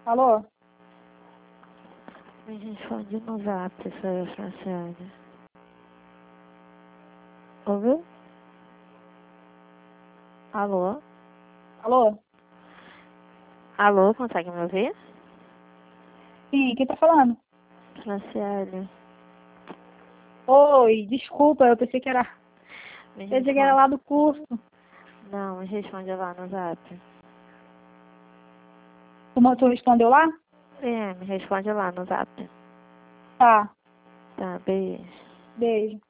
Alô? Me responde no zap, sou eu, Franciane. Ouviu? Alô? Alô? Alô, consegue me ouvir? Sim, quem tá falando? Franciane, Oi, desculpa, eu pensei que era. me Eu pensei que era responde. lá do curso. Não, me responde lá no zap. Tu respondeu lá? Me responde lá no zap. Tá, Tá, beijo. beijo.